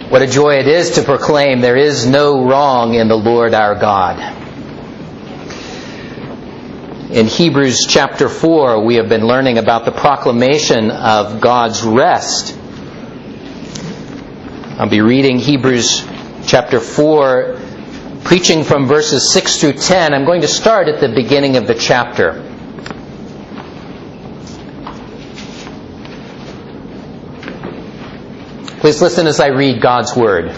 What a joy it is to proclaim there is no wrong in the Lord our God. In Hebrews chapter 4, we have been learning about the proclamation of God's rest. I'll be reading Hebrews chapter 4, preaching from verses 6 through 10. I'm going to start at the beginning of the chapter. Please listen as I read God's Word.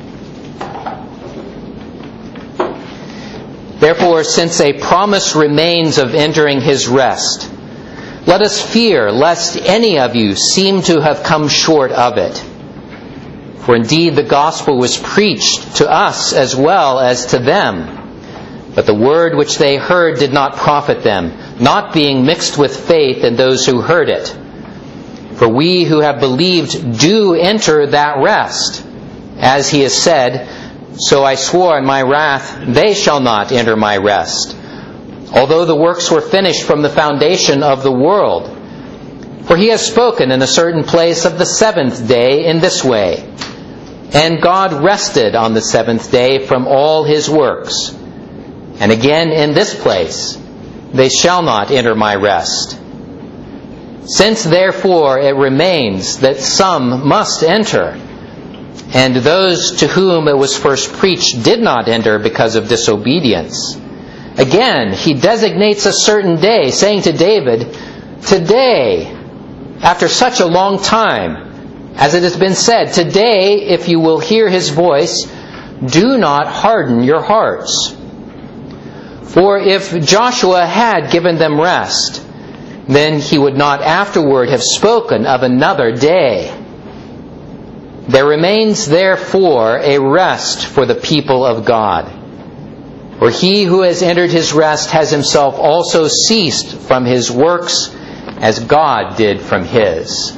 Therefore, since a promise remains of entering His rest, let us fear lest any of you seem to have come short of it. For indeed the gospel was preached to us as well as to them. But the word which they heard did not profit them, not being mixed with faith in those who heard it. For we who have believed do enter that rest. As He has said, so I swore in my wrath, they shall not enter my rest. Although the works were finished from the foundation of the world. For He has spoken in a certain place of the seventh day in this way. And God rested on the seventh day from all His works. And again in this place, they shall not enter my rest. Since therefore it remains that some must enter, and those to whom it was first preached did not enter because of disobedience. Again, He designates a certain day, saying to David, today, after such a long time, as it has been said, today, if you will hear His voice, do not harden your hearts. For if Joshua had given them rest, then he would not afterward have spoken of another day. There remains therefore a rest for the people of God. For he who has entered his rest has himself also ceased from his works as God did from His.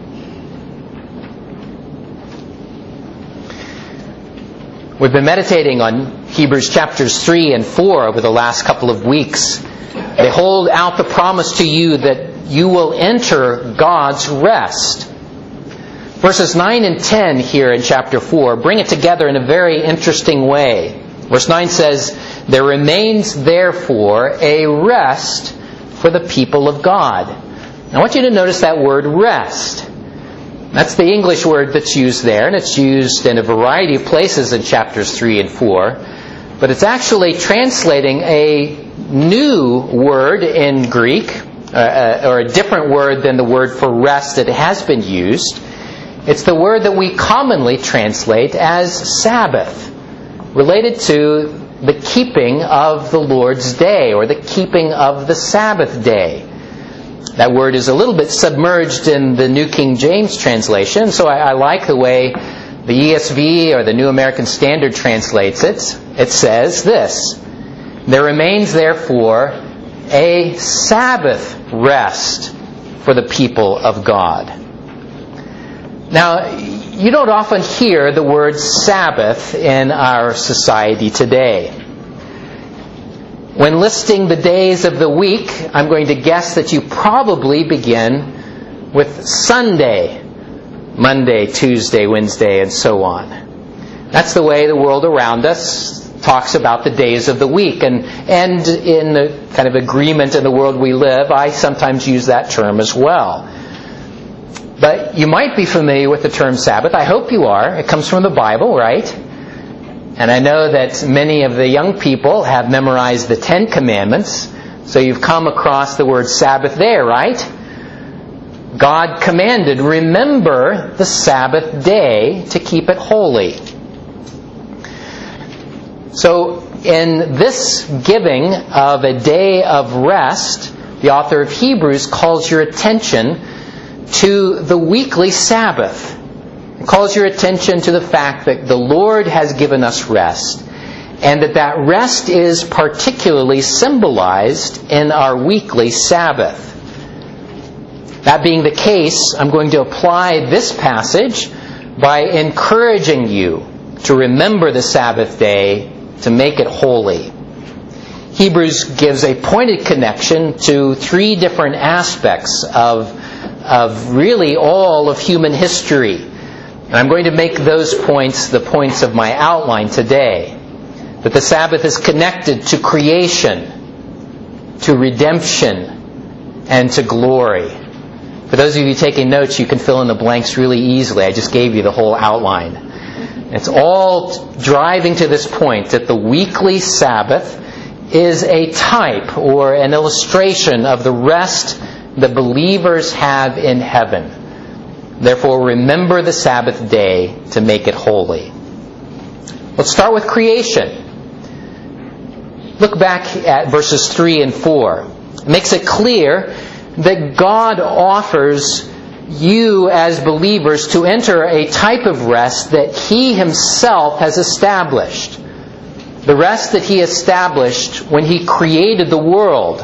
We've been meditating on Hebrews chapters 3 and 4 over the last couple of weeks. They hold out the promise to you that you will enter God's rest. Verses 9 and 10 here in chapter 4 bring it together in a very interesting way. Verse 9 says, there remains therefore a rest for the people of God. I want you to notice that word rest. That's the English word that's used there, and it's used in a variety of places in chapters 3 and 4. But it's actually translating a new word in Greek, or a different word than the word for rest that has been used. It's the word that we commonly translate as Sabbath, related to the keeping of the Lord's day, or the keeping of the Sabbath day. That word is a little bit submerged in the New King James translation, so I like the way the ESV or the New American Standard translates it. It says this, there remains therefore a Sabbath rest for the people of God. Now, you don't often hear the word Sabbath in our society today. When listing the days of the week, I'm going to guess that you probably begin with Sunday, Monday, Tuesday, Wednesday, and so on. That's the way the world around us talks about the days of the week. And in the kind of agreement in the world we live, I sometimes use that term as well. But you might be familiar with the term Sabbath. I hope you are. It comes from the Bible, right? And I know that many of the young people have memorized the Ten Commandments. So you've come across the word Sabbath there, right? God commanded, remember the Sabbath day to keep it holy. So in this giving of a day of rest, the author of Hebrews calls your attention to the weekly Sabbath. It calls your attention to the fact that the Lord has given us rest, and that rest is particularly symbolized in our weekly Sabbath. That being the case, I'm going to apply this passage by encouraging you to remember the Sabbath day, to make it holy. Hebrews gives a pointed connection to three different aspects of really all of human history. And I'm going to make those points the points of my outline today. That the Sabbath is connected to creation, to redemption, and to glory. For those of you taking notes, you can fill in the blanks really easily. I just gave you the whole outline. It's all driving to this point that the weekly Sabbath is a type or an illustration of the rest that believers have in heaven. Therefore, remember the Sabbath day to make it holy. Let's start with creation. Look back at verses 3 and 4. It makes it clear that God offers you as believers to enter a type of rest that He Himself has established. The rest that He established when He created the world.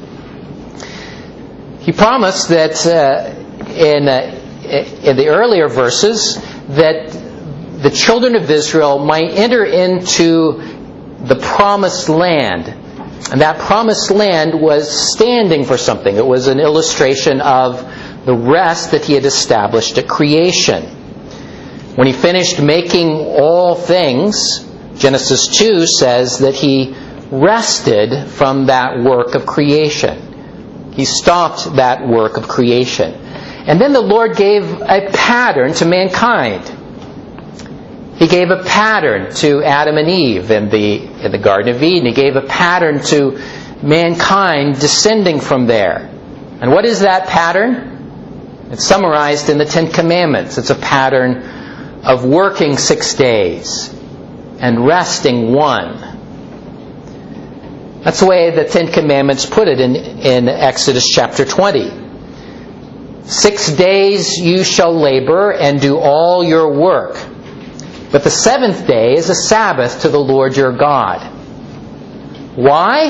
He promised that in the earlier verses that the children of Israel might enter into the promised land. And that promised land was standing for something. It was an illustration of the rest that He had established at creation. When He finished making all things, Genesis 2 says that He rested from that work of creation. He stopped that work of creation. And then the Lord gave a pattern to mankind. He gave a pattern to Adam and Eve in the Garden of Eden. He gave a pattern to mankind descending from there. And what is that pattern? It's summarized in the Ten Commandments. It's a pattern of working 6 days and resting 1. That's the way the Ten Commandments put it in Exodus chapter 20. 6 days you shall labor and do all your work. But the 7th day is a Sabbath to the Lord your God. Why?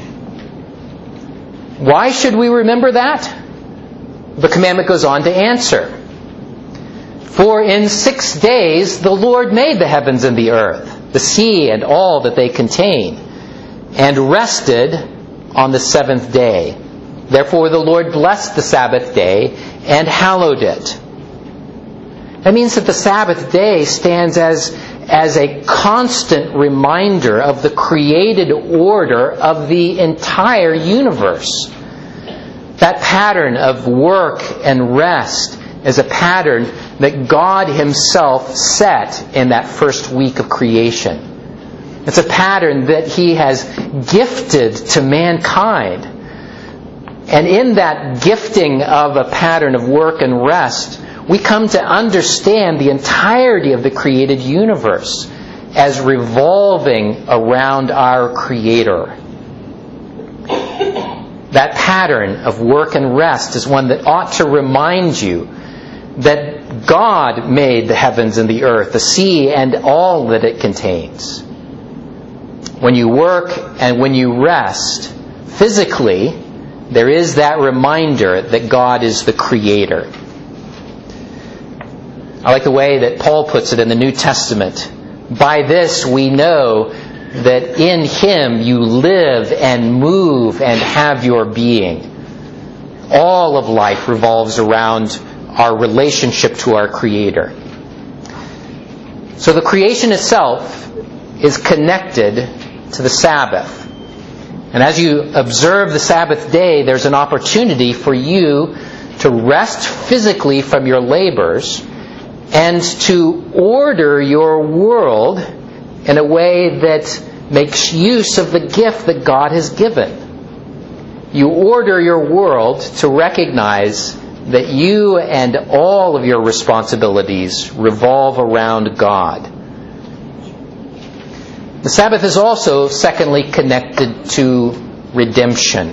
Why should we remember that? The commandment goes on to answer. For in 6 days the Lord made the heavens and the earth, the sea and all that they contain, and rested on the 7th day. Therefore the Lord blessed the Sabbath day and hallowed it. That means that the Sabbath day stands as a constant reminder of the created order of the entire universe. That pattern of work and rest is a pattern that God Himself set in that first week of creation. It's a pattern that He has gifted to mankind. And in that gifting of a pattern of work and rest, we come to understand the entirety of the created universe as revolving around our Creator. That pattern of work and rest is one that ought to remind you that God made the heavens and the earth, the sea and all that it contains. When you work and when you rest, physically, there is that reminder that God is the Creator. I like the way that Paul puts it in the New Testament. By this we know that in Him you live and move and have your being. All of life revolves around our relationship to our Creator. So the creation itself is connected to the Sabbath. And as you observe the Sabbath day, there's an opportunity for you to rest physically from your labors and to order your world in a way that makes use of the gift that God has given. You order your world to recognize that you and all of your responsibilities revolve around God. The Sabbath is also, secondly, connected to redemption.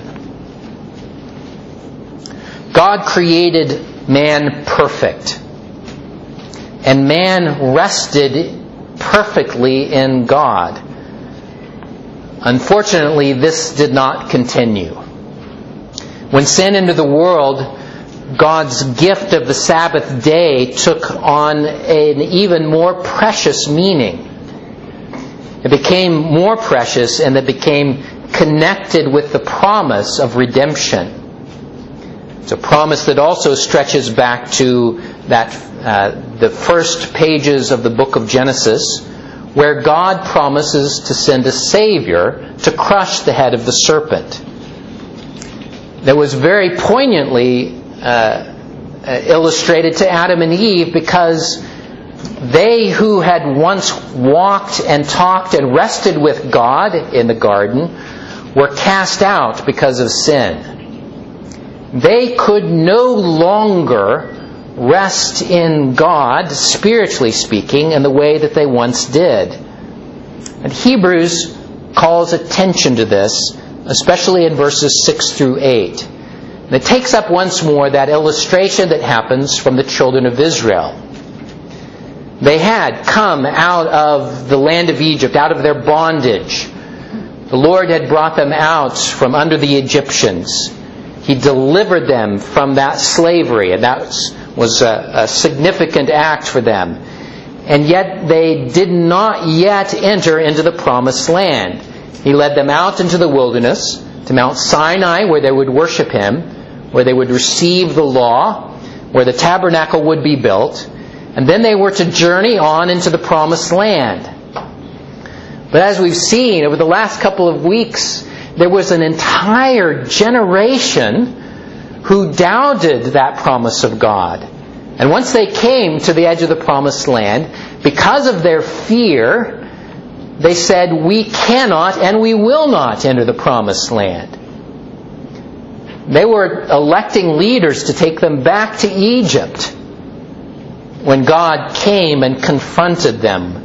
God created man perfect. And man rested perfectly in God. Unfortunately, this did not continue. When sin entered the world, God's gift of the Sabbath day took on an even more precious meaning. It became more precious and it became connected with the promise of redemption. It's a promise that also stretches back to the first pages of the book of Genesis, where God promises to send a Savior to crush the head of the serpent. That was very poignantly illustrated to Adam and Eve, because they who had once walked and talked and rested with God in the garden were cast out because of sin. They could no longer rest in God, spiritually speaking, in the way that they once did. And Hebrews calls attention to this, especially in verses 6 through 8. And it takes up once more that illustration that happens from the children of Israel. They had come out of the land of Egypt, out of their bondage. The Lord had brought them out from under the Egyptians. He delivered them from that slavery, and that was a significant act for them. And yet they did not yet enter into the promised land. He led them out into the wilderness, to Mount Sinai, where they would worship Him, where they would receive the law, where the tabernacle would be built, and then they were to journey on into the promised land. But as we've seen over the last couple of weeks, there was an entire generation who doubted that promise of God. And once they came to the edge of the promised land, because of their fear, they said, "We cannot and we will not enter the promised land." They were electing leaders to take them back to Egypt when God came and confronted them.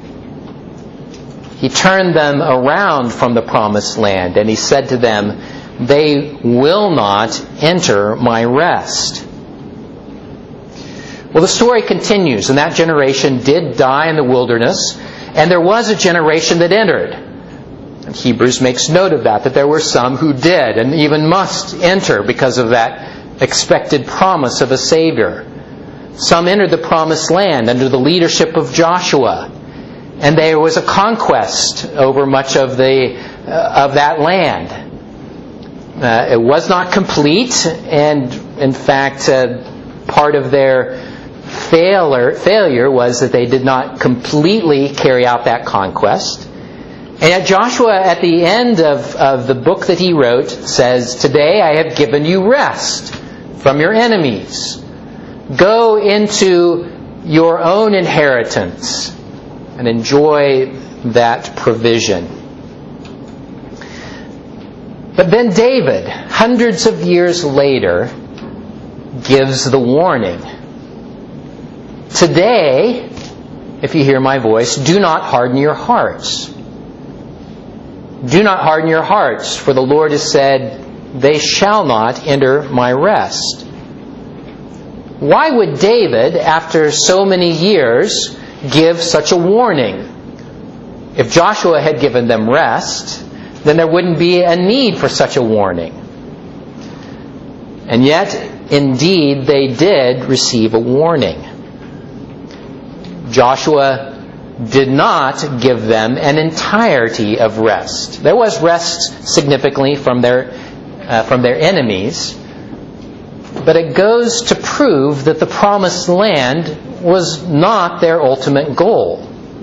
He turned them around from the promised land, and He said to them, "They will not enter my rest." Well, the story continues, and that generation did die in the wilderness, and there was a generation that entered. And Hebrews makes note of that there were some who did, and even must enter because of that expected promise of a Savior. Some entered the promised land under the leadership of Joshua, and there was a conquest over much of that land. It was not complete, and in fact, part of their failure was that they did not completely carry out that conquest. And yet Joshua, at the end of the book that he wrote, says, "Today I have given you rest from your enemies. Go into your own inheritance and enjoy that provision." But then David, hundreds of years later, gives the warning. "Today, if you hear my voice, do not harden your hearts. Do not harden your hearts, for the Lord has said, they shall not enter my rest." Why would David, after so many years, give such a warning? If Joshua had given them rest, then there wouldn't be a need for such a warning. And yet, indeed, they did receive a warning. Joshua did not give them an entirety of rest. There was rest significantly from their enemies, but it goes to prove that the promised land was not their ultimate goal.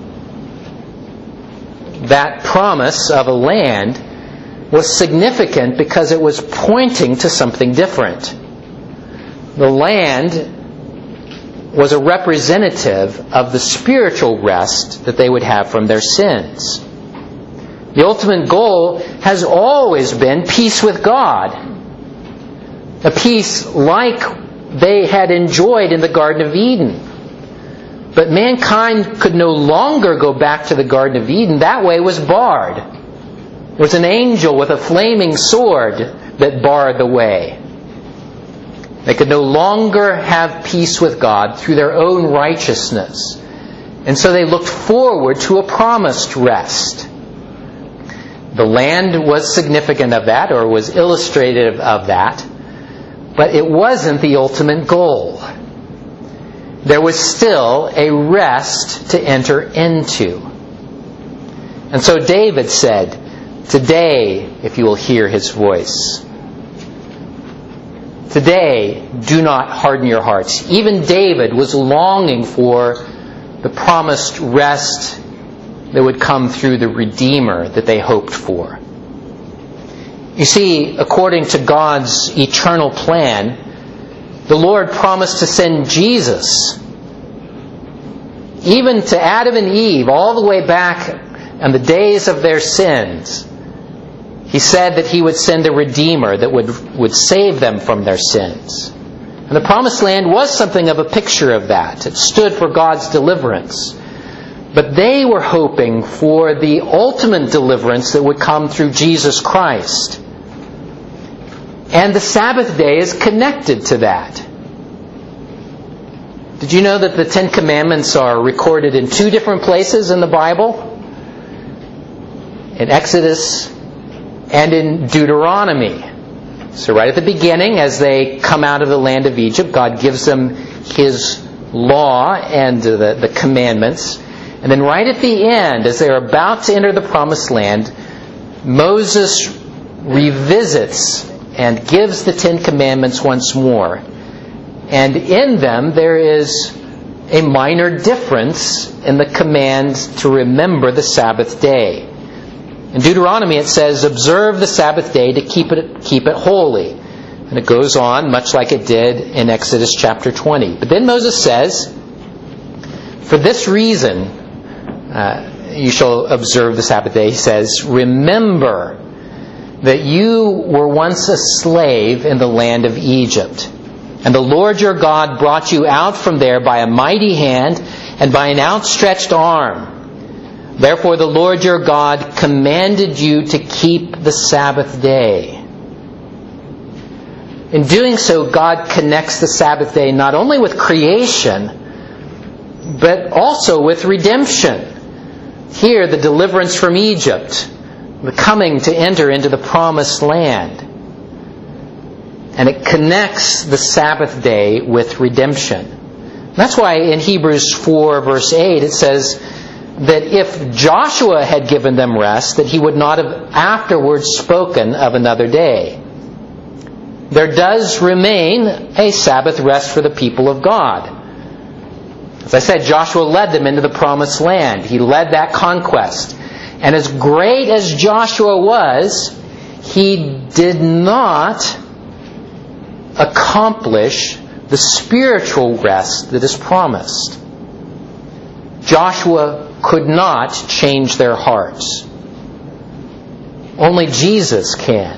That promise of a land was significant because it was pointing to something different. The land was a representative of the spiritual rest that they would have from their sins. The ultimate goal has always been peace with God. A peace like they had enjoyed in the Garden of Eden. But mankind could no longer go back to the Garden of Eden. That way was barred. There was an angel with a flaming sword that barred the way. They could no longer have peace with God through their own righteousness. And so they looked forward to a promised rest. The land was significant of that, or was illustrative of that, but it wasn't the ultimate goal. There was still a rest to enter into. And so David said, "Today, if you will hear His voice." Today, do not harden your hearts. Even David was longing for the promised rest that would come through the Redeemer that they hoped for. You see, according to God's eternal plan, the Lord promised to send Jesus, even to Adam and Eve, all the way back in the days of their sins. He said that He would send a Redeemer that would save them from their sins. And the Promised Land was something of a picture of that. It stood for God's deliverance. But they were hoping for the ultimate deliverance that would come through Jesus Christ. And the Sabbath day is connected to that. Did you know that the Ten Commandments are recorded in 2 different places in the Bible? In Exodus and in Deuteronomy. So right at the beginning, as they come out of the land of Egypt, God gives them His law and the commandments. And then right at the end, as they're about to enter the Promised Land, Moses revisits and gives the 10 Commandments once more. And in them, there is a minor difference in the command to remember the Sabbath day. In Deuteronomy it says, observe the Sabbath day to keep it holy. And it goes on, much like it did in Exodus chapter 20. But then Moses says, for this reason, you shall observe the Sabbath day. He says, remember that you were once a slave in the land of Egypt. And the Lord your God brought you out from there by a mighty hand and by an outstretched arm. Therefore the Lord your God commanded you to keep the Sabbath day. In doing so, God connects the Sabbath day not only with creation, but also with redemption. Here, the deliverance from Egypt, the coming to enter into the Promised Land. And it connects the Sabbath day with redemption. That's why in Hebrews 4 verse 8 it says that if Joshua had given them rest, that he would not have afterwards spoken of another day. There does remain a Sabbath rest for the people of God. As I said, Joshua led them into the Promised Land. He led that conquest. And as great as Joshua was, he did not accomplish the spiritual rest that is promised. Joshua could not change their hearts. Only Jesus can.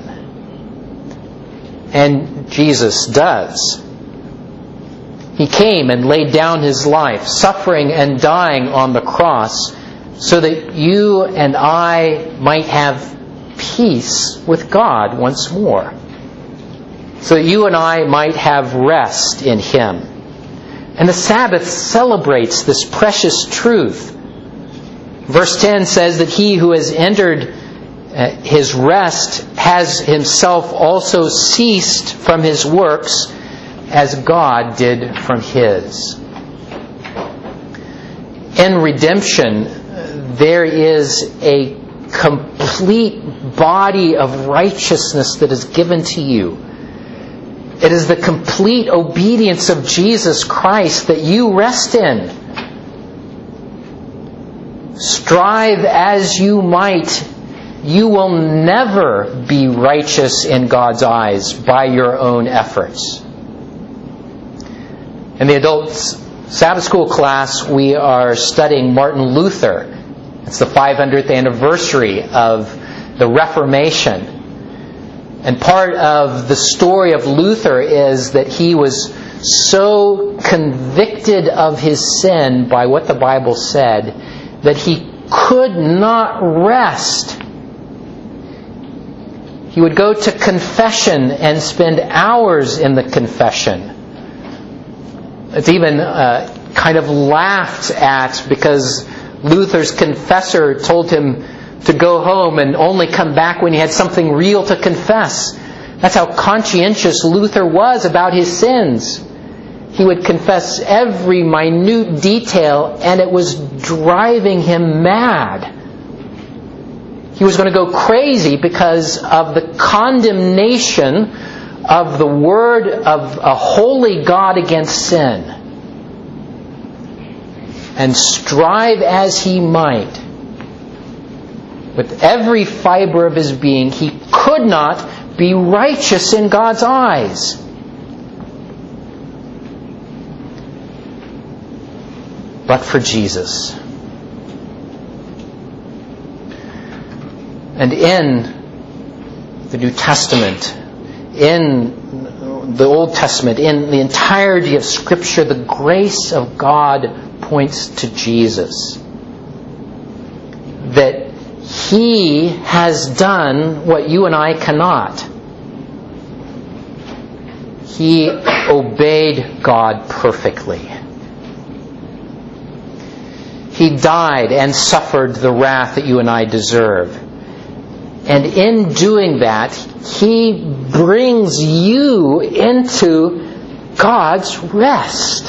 And Jesus does. He came and laid down His life, suffering and dying on the cross, so that you and I might have peace with God once more. So that you and I might have rest in Him. And the Sabbath celebrates this precious truth. Verse 10 says that he who has entered his rest has himself also ceased from his works as God did from His. In redemption, there is a complete body of righteousness that is given to you. It is the complete obedience of Jesus Christ that you rest in. Strive as you might, you will never be righteous in God's eyes by your own efforts. In the adults Sabbath school class, we are studying Martin Luther. It's the 500th anniversary of the Reformation. And part of the story of Luther is that he was so convicted of his sin by what the Bible said that he could not rest. He would go to confession and spend hours in the confession. It's even kind of laughed at because Luther's confessor told him to go home and only come back when he had something real to confess. That's how conscientious Luther was about his sins. He would confess every minute detail, and it was driving him mad. He was going to go crazy because of the condemnation of the word of a holy God against sin, and strive as he might, with every fiber of his being, he could not be righteous in God's eyes. But for Jesus. And in the New Testament, in the Old Testament, in the entirety of Scripture, the grace of God points to Jesus. That He has done what you and I cannot. He obeyed God perfectly. He died and suffered the wrath that you and I deserve. And in doing that, He brings you into God's rest.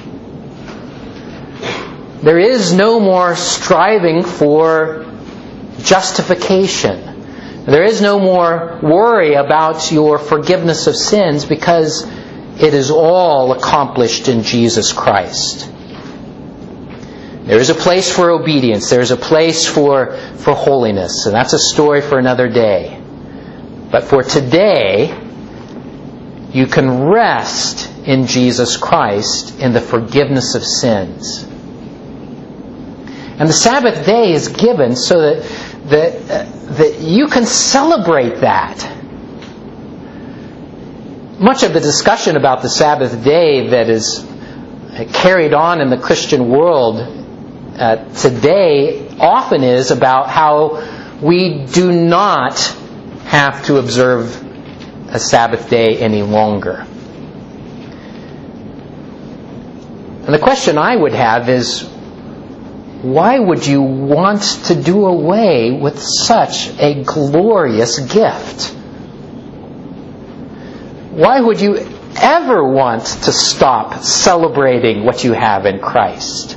There is no more striving for justification. There is no more worry about your forgiveness of sins, because it is all accomplished in Jesus Christ. There is a place for obedience. There is a place for holiness. And that's a story for another day. But for today, you can rest in Jesus Christ in the forgiveness of sins. And the Sabbath day is given so that you can celebrate that. Much of the discussion about the Sabbath day that is carried on in the Christian world today often is about how we do not have to observe a Sabbath day any longer. And the question I would have is, why would you want to do away with such a glorious gift? Why would you ever want to stop celebrating what you have in Christ?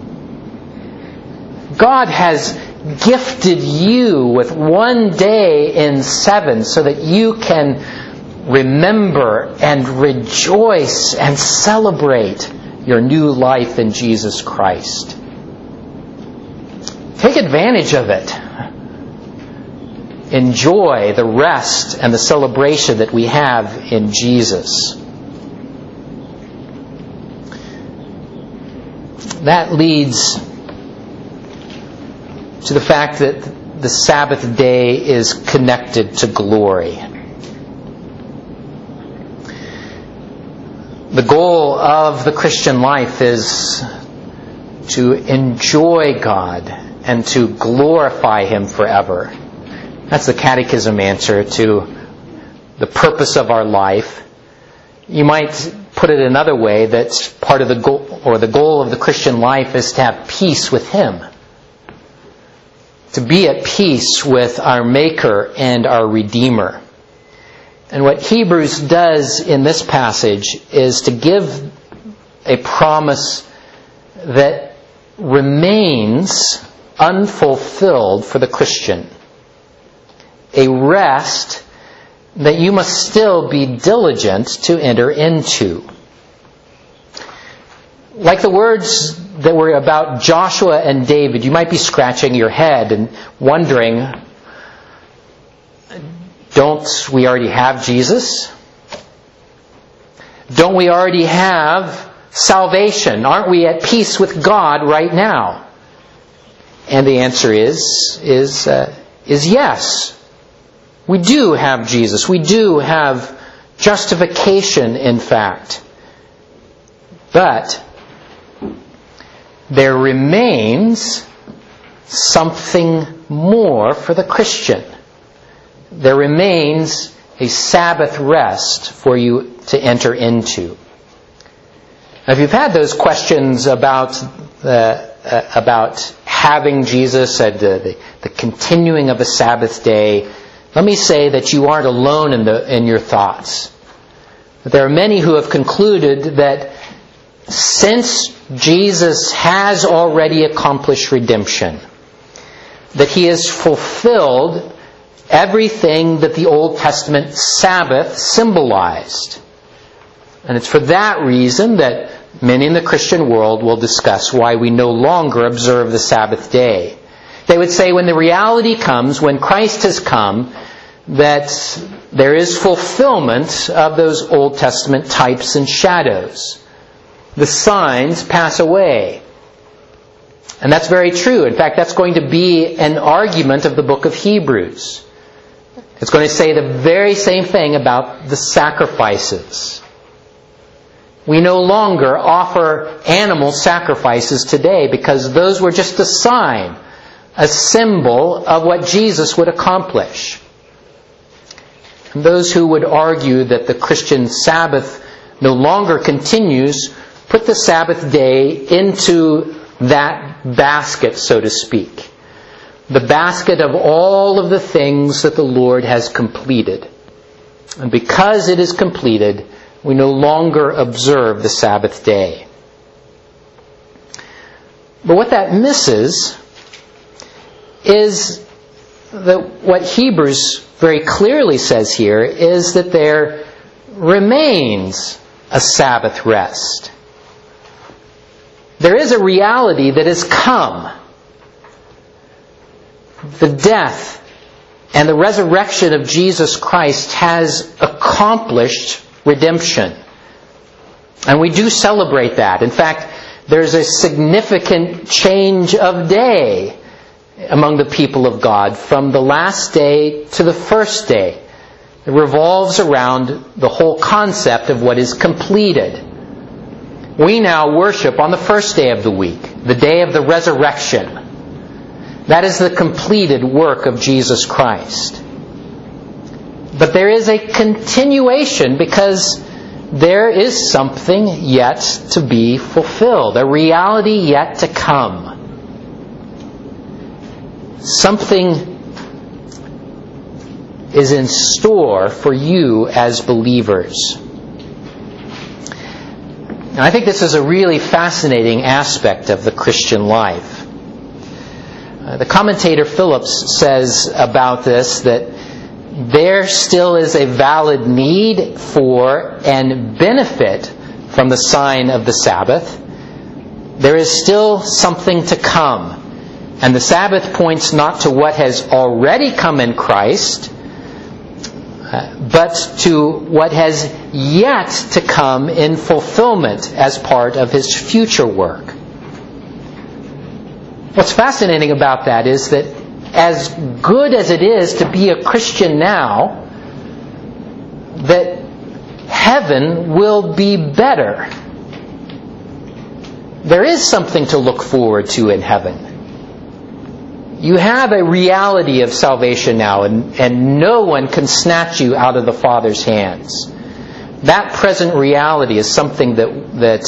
God has gifted you with one day in 7 so that you can remember and rejoice and celebrate your new life in Jesus Christ. Take advantage of it. Enjoy the rest and the celebration that we have in Jesus. That leads to the fact that the Sabbath day is connected to glory. The goal of the Christian life is to enjoy God and to glorify Him forever. That's the Catechism answer to the purpose of our life. You might put it another way, that part of the goal, or the goal of the Christian life, is to have peace with Him. To be at peace with our Maker and our Redeemer. And what Hebrews does in this passage is to give a promise that remains unfulfilled for the Christian. A rest that you must still be diligent to enter into. Like the words that were about Joshua and David, you might be scratching your head and wondering, don't we already have Jesus? Don't we already have salvation? Aren't we at peace with God right now? And the answer is yes. We do have Jesus. We do have justification, in fact. But there remains something more for the Christian. There remains a Sabbath rest for you to enter into. Now, if you've had those questions about having Jesus and the continuing of a Sabbath day, let me say that you aren't alone in your thoughts. There are many who have concluded that since Jesus has already accomplished redemption, that He has fulfilled everything that the Old Testament Sabbath symbolized. And it's for that reason that many in the Christian world will discuss why we no longer observe the Sabbath day. They would say when the reality comes, when Christ has come, that there is fulfillment of those Old Testament types and shadows. The signs pass away. And that's very true. In fact, that's going to be an argument of the book of Hebrews. It's going to say the very same thing about the sacrifices. We no longer offer animal sacrifices today because those were just a sign, a symbol of what Jesus would accomplish. And those who would argue that the Christian Sabbath no longer continues put the Sabbath day into that basket, so to speak. The basket of all of the things that the Lord has completed. And because it is completed, we no longer observe the Sabbath day. But what that misses is that what Hebrews very clearly says here is that there remains a Sabbath rest. There is a reality that has come. The death and the resurrection of Jesus Christ has accomplished redemption. And we do celebrate that. In fact, there's a significant change of day among the people of God from the last day to the first day. It revolves around the whole concept of what is completed. We now worship on the first day of the week, the day of the resurrection. That is the completed work of Jesus Christ. But there is a continuation because there is something yet to be fulfilled, a reality yet to come. Something is in store for you as believers. Now, I think this is a really fascinating aspect of the Christian life. The commentator Phillips says about this that there still is a valid need for and benefit from the sign of the Sabbath. There is still something to come. And the Sabbath points not to what has already come in Christ, but to what has yet to come in fulfillment as part of His future work. What's fascinating about that is that as good as it is to be a Christian now, that heaven will be better. There is something to look forward to in heaven. You have a reality of salvation now, and no one can snatch you out of the Father's hands. That present reality is something that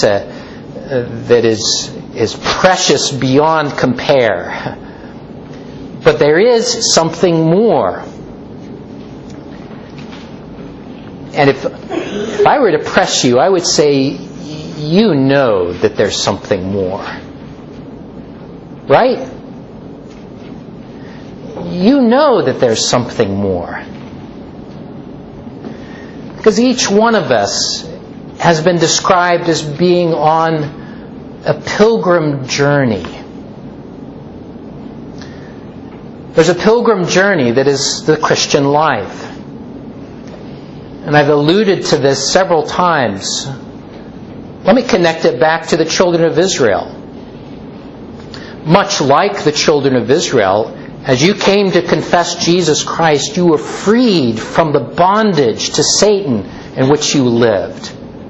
is precious beyond compare. But there is something more. And if I were to press you, I would say you know that there's something more. Right? You know that there's something more. Because each one of us has been described as being on a pilgrim journey. There's a pilgrim journey that is the Christian life. And I've alluded to this several times. Let me connect it back to the children of Israel. Much like the children of Israel, as you came to confess Jesus Christ, you were freed from the bondage to Satan in which you lived.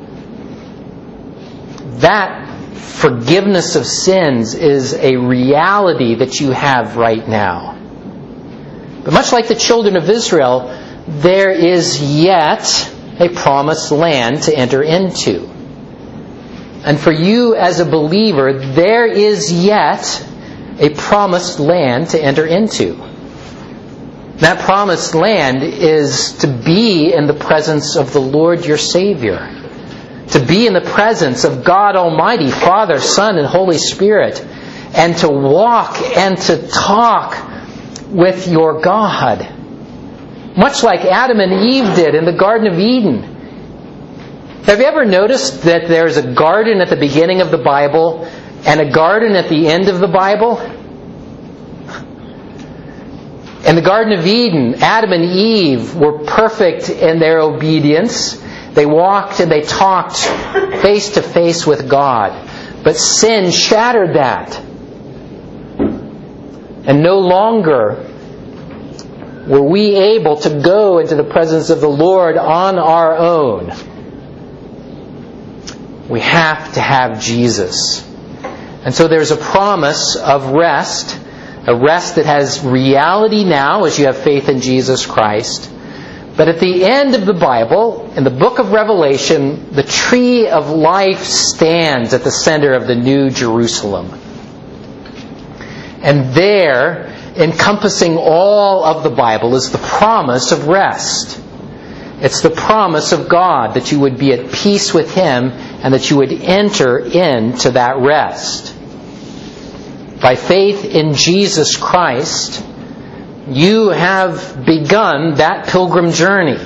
That forgiveness of sins is a reality that you have right now. But much like the children of Israel, there is yet a promised land to enter into. And for you as a believer, there is yet a promised land to enter into. That promised land is to be in the presence of the Lord your Savior. To be in the presence of God Almighty, Father, Son, and Holy Spirit. And to walk and to talk with your God. much like Adam and Eve did in the Garden of Eden. Have you ever noticed that there's a garden at the beginning of the Bible and a garden at the end of the Bible? In the Garden of Eden, Adam and Eve were perfect in their obedience. They walked and they talked face to face with God. But sin shattered that. And no longer were we able to go into the presence of the Lord on our own. We have to have Jesus. And so there's a promise of rest, a rest that has reality now as you have faith in Jesus Christ. But at the end of the Bible, in the book of Revelation, the tree of life stands at the center of the New Jerusalem. And there, encompassing all of the Bible, is the promise of rest. It's the promise of God that you would be at peace with Him and that you would enter into that rest. By faith in Jesus Christ, you have begun that pilgrim journey.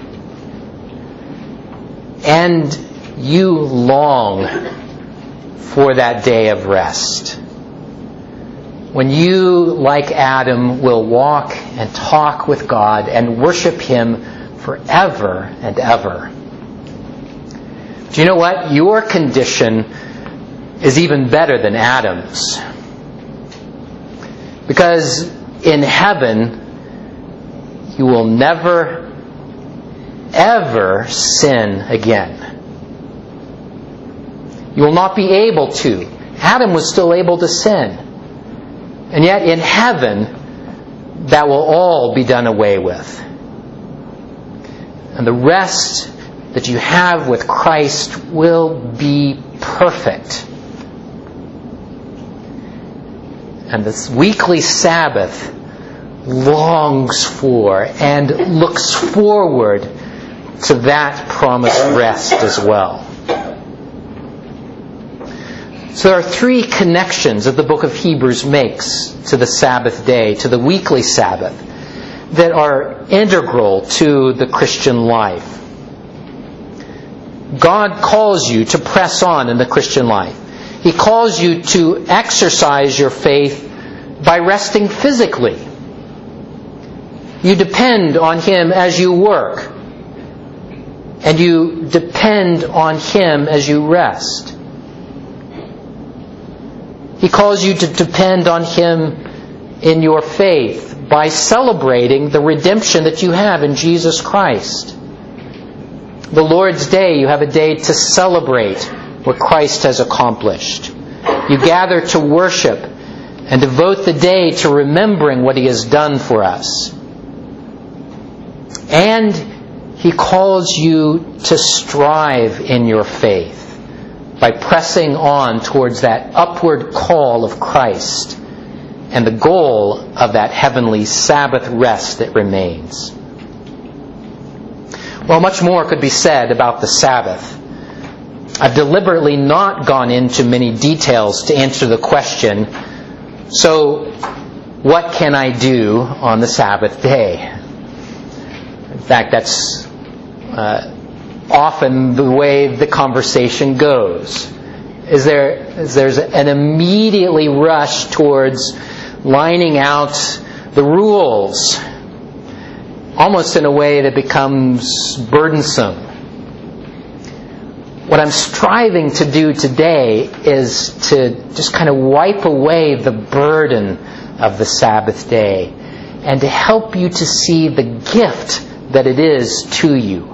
And you long for that day of rest. When you, like Adam, will walk and talk with God and worship Him forever and ever. Do you know what? Your condition is even better than Adam's. Because in heaven, you will never, ever sin again. You will not be able to. Adam was still able to sin. And yet in heaven, that will all be done away with. And the rest that you have with Christ will be perfect. And this weekly Sabbath longs for and looks forward to that promised rest as well. So there are three connections that the book of Hebrews makes to the Sabbath day, to the weekly Sabbath, that are integral to the Christian life. God calls you to press on in the Christian life. He calls you to exercise your faith by resting physically. You depend on Him as you work. And you depend on Him as you rest. He calls you to depend on Him in your faith by celebrating the redemption that you have in Jesus Christ. The Lord's Day, you have a day to celebrate what Christ has accomplished. You gather to worship and devote the day to remembering what He has done for us. And He calls you to strive in your faith by pressing on towards that upward call of Christ and the goal of that heavenly Sabbath rest that remains. Well, much more could be said about the Sabbath. I've deliberately not gone into many details to answer the question, so what can I do on the Sabbath day? In fact, that's often the way the conversation goes. There's an immediately rush towards lining out the rules, almost in a way that becomes burdensome. What I'm striving to do today is to just kind of wipe away the burden of the Sabbath day and to help you to see the gift that it is to you.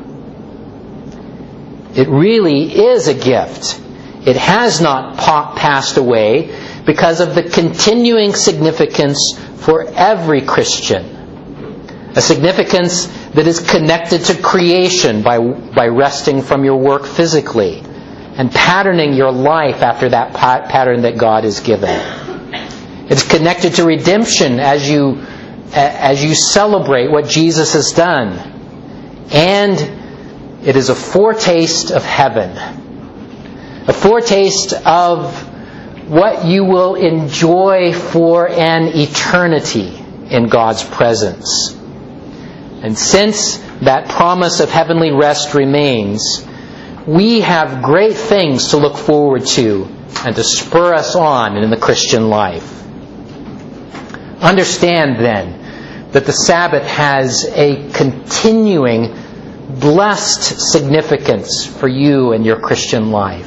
It really is a gift. It has not passed away because of the continuing significance for every Christian. A significance that is connected to creation by resting from your work physically and patterning your life after that pattern that God has given. It's connected to redemption as you celebrate what Jesus has done. And it is a foretaste of heaven. A foretaste of what you will enjoy for an eternity in God's presence. And since that promise of heavenly rest remains, we have great things to look forward to and to spur us on in the Christian life. Understand then that the Sabbath has a continuing, blessed significance for you and your Christian life.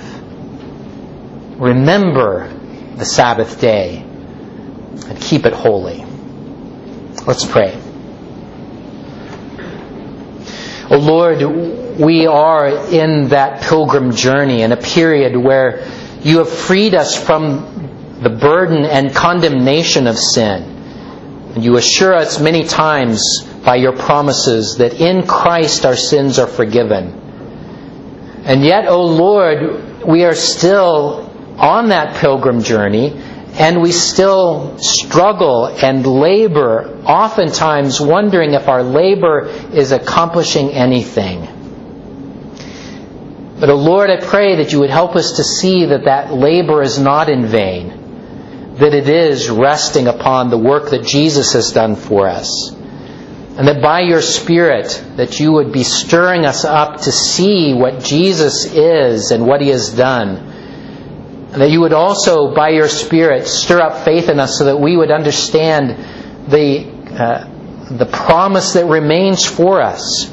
Remember the Sabbath day and keep it holy. Let's pray. O Lord, we are in that pilgrim journey, in a period where you have freed us from the burden and condemnation of sin. And you assure us many times by your promises that in Christ our sins are forgiven. And yet, O Lord, we are still on that pilgrim journey, and we still struggle and labor, oftentimes wondering if our labor is accomplishing anything. But, O Lord, I pray that you would help us to see that that labor is not in vain, that it is resting upon the work that Jesus has done for us, and that by your Spirit that you would be stirring us up to see what Jesus is and what He has done. And that you would also, by your Spirit, stir up faith in us so that we would understand the promise that remains for us.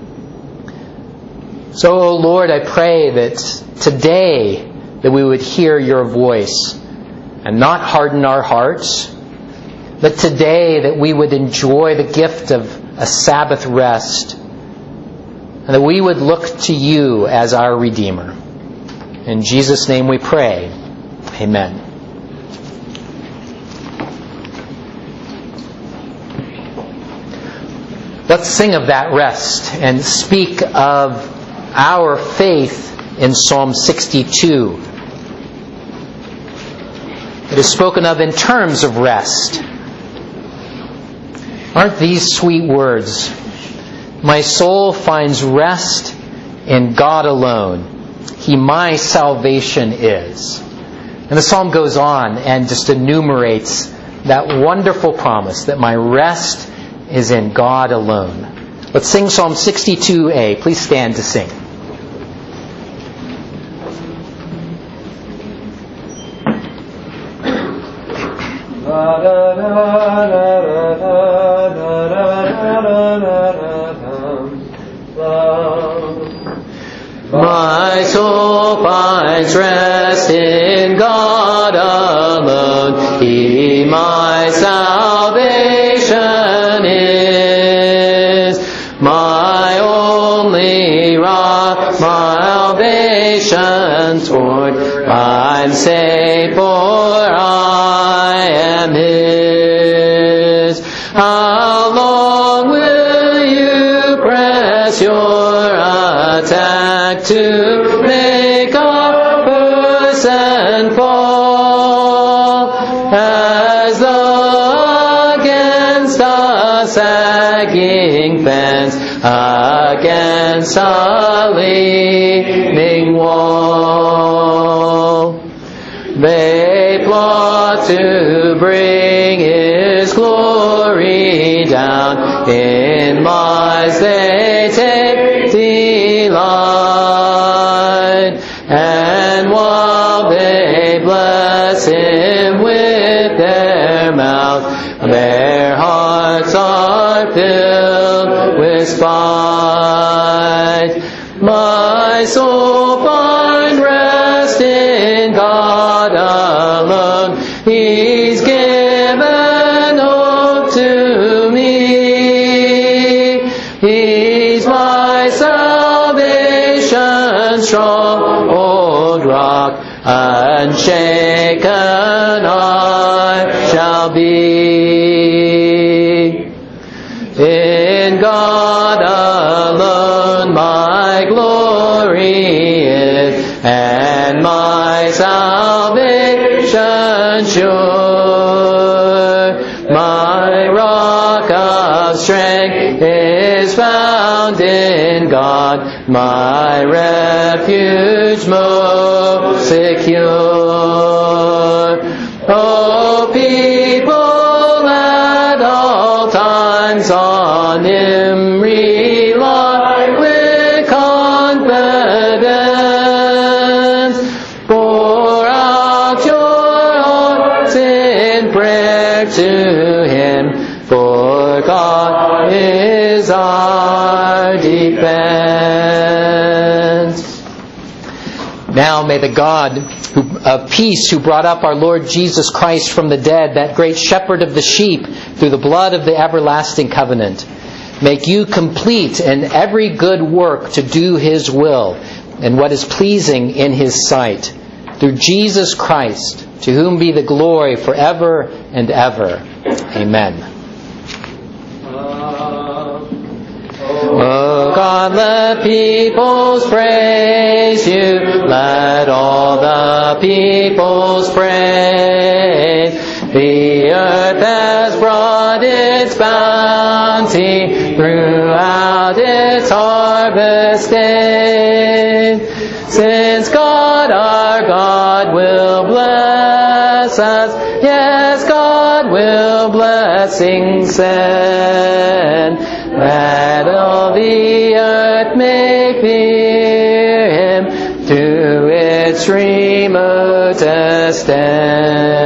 So, O Lord, I pray that today that we would hear your voice and not harden our hearts. That today that we would enjoy the gift of a Sabbath rest. And that we would look to you as our Redeemer. In Jesus' name we pray. Amen. Let's sing of that rest and speak of our faith in Psalm 62. It is spoken of in terms of rest. Aren't these sweet words? My soul finds rest in God alone. He my salvation is. And the psalm goes on and just enumerates that wonderful promise that my rest is in God alone. Let's sing Psalm 62a. Please stand to sing. My soul finds rest in God alone. He my salvation is. My only rock, my salvation toward. I'm safe, for I am His. How long will you press your attack to make our person fall, as though against a sagging fence, against a leaning wall? They plot to bring His glory down, in lies they take delight, and while they bless Him with their mouth, their hearts are filled with spite. My soul find rest in God alone. He's given hope to me. He's my salvation, strong old rock, unshaken I shall be. In God alone my glory is, and my salvation sure. My rock of strength is found in God, my refuge most secure. Oh, people at all times on Him Him, for God is our defense. Now may the God of peace, who brought up our Lord Jesus Christ from the dead, that great shepherd of the sheep, through the blood of the everlasting covenant, make you complete in every good work to do His will, and what is pleasing in His sight, through Jesus Christ, to whom be the glory forever and ever. Amen. O God, let peoples praise You. Let all the peoples praise. The earth has brought its bounty throughout its harvest day. Since God our God will bless us, yes, God will blessings send. Let all the earth may fear Him, to its remotest end.